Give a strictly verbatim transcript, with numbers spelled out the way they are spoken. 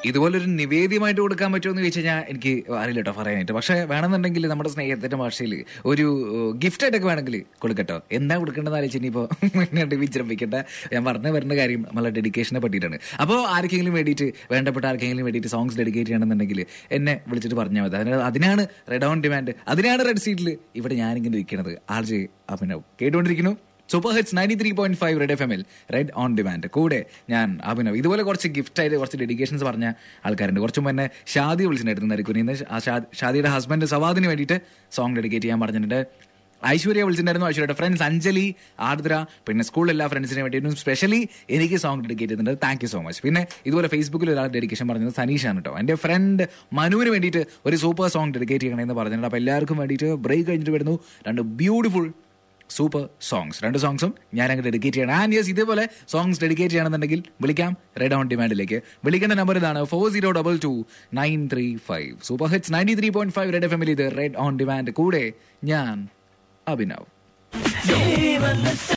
ഇതുപോലൊരു നിവേദ്യമായിട്ട് കൊടുക്കാൻ പറ്റുമെന്ന് ചോദിച്ചു കഴിഞ്ഞാൽ എനിക്ക് അറിയില്ല കേട്ടോ പറയാനായിട്ട്. പക്ഷെ വേണമെന്നുണ്ടെങ്കിൽ നമ്മുടെ സ്നേഹത്തിന്റെ ഭാഷയിൽ ഒരു ഗിഫ്റ്റ് ആയിട്ടൊക്കെ വേണമെങ്കിൽ കൊടുക്കട്ടോ. എന്താ കൊടുക്കേണ്ടതെന്ന് ആലോചിച്ച് ഇനിയിപ്പോൾ മുന്നോട്ട് വിജൃംഭിക്കേണ്ട. ഞാൻ പറഞ്ഞു വരുന്ന കാര്യം നമ്മളെ ഡെഡിക്കേഷനെ പറ്റിയിട്ടാണ്. അപ്പോൾ ആർക്കെങ്കിലും വേണ്ടിയിട്ട്, വേണ്ടപ്പെട്ട ആർക്കെങ്കിലും വേണ്ടിയിട്ട് സോങ്സ് ഡെഡിക്കേറ്റ് ചെയ്യണമെന്നുണ്ടെങ്കിൽ എന്നെ വിളിച്ചിട്ട് പറഞ്ഞാൽ മതി. അതിന് അതിനാണ് റെഡ് ഓൺ ഡിമാൻഡ്, അതിനാണ് റെഡ് സീറ്റിൽ ഇവിടെ ഞാനിങ്ങനെ ഇരിക്കുന്നത്. ആർ ജെ അഭിനവ് കേട്ടുകൊണ്ടിരിക്കുന്നു super hits ninety three point five red F എമ്മിൽ റെഡ് ഓൺ ഡിമാൻഡ്. കൂടെ ഞാൻ അഭിനവ്. ഇതുപോലെ കുറച്ച് ഗിഫ്റ്റ് ആയിട്ട് കുറച്ച് ഡെഡിക്കേഷൻസ് പറഞ്ഞ ആൾക്കാരുണ്ട്. കുറച്ചും മുന്നേ ഷാദി വിളിച്ചിട്ടുണ്ടായിരുന്നു. ഇന്ന് ഷാദിയുടെ ഹസ്ബൻഡ് സവാദിന് വേണ്ടിയിട്ട് സോങ് ഡെഡിക്കേറ്റ് ചെയ്യാൻ പറഞ്ഞിട്ടുണ്ട്. ഐശ്വര്യ വിളിച്ചിട്ടുണ്ടായിരുന്നു. ഐശ്വര്യയുടെ ഫ്രണ്ട്സ് അഞ്ജലി, ആർദ്ര, പിന്നെ സ്കൂളിലെ എല്ലാ ഫ്രണ്ട്സിനെ വേണ്ടിയിട്ടും സ്പെഷ്യലി എനിക്ക് സോങ് ഡെഡിക്കേറ്റ് ചെയ്തിട്ടുണ്ട്. Thank you so much. പിന്നെ ഇതുപോലെ ഫേസ്ബുക്കിൽ ഒരാൾ ഡെഡിക്കേഷൻ പറഞ്ഞത് സനീഷാണ് കേട്ടോ. എൻ്റെ ഫ്രണ്ട് മനുവിന് വേണ്ടിയിട്ട് ഒരു സൂപ്പർ സോങ് ഡെഡിക്കേറ്റ് ചെയ്യണമെന്ന് പറഞ്ഞിട്ടുണ്ട്. അപ്പോൾ എല്ലാവർക്കും വേണ്ടിയിട്ട് ബ്രേക്ക് കഴിഞ്ഞിട്ട് വരുന്നു രണ്ട് ബ്യൂട്ടിഫുൾ സൂപ്പർ സോങ്സ്. രണ്ട് സോങ്സും ഞാൻ അങ്ങ് ഡെഡിക്കേറ്റ് ചെയ്യണം. ആൻഡ് യെസ്, ഇതേപോലെ സോങ്സ് ഡെഡിക്കേറ്റ് ചെയ്യണമെന്നുണ്ടെങ്കിൽ വിളിക്കാം റെഡ് ഓൺ ഡിമാൻഡിലേക്ക്. വിളിക്കേണ്ട നമ്പർ ഇതാണ് four zero double two nine three five. Super hits ninety three point five red F എമ്മിൽ ഇത് റെഡ് ഓൺ ഡിമാൻഡ്. കൂടെ ഞാൻ അഭിനവ്.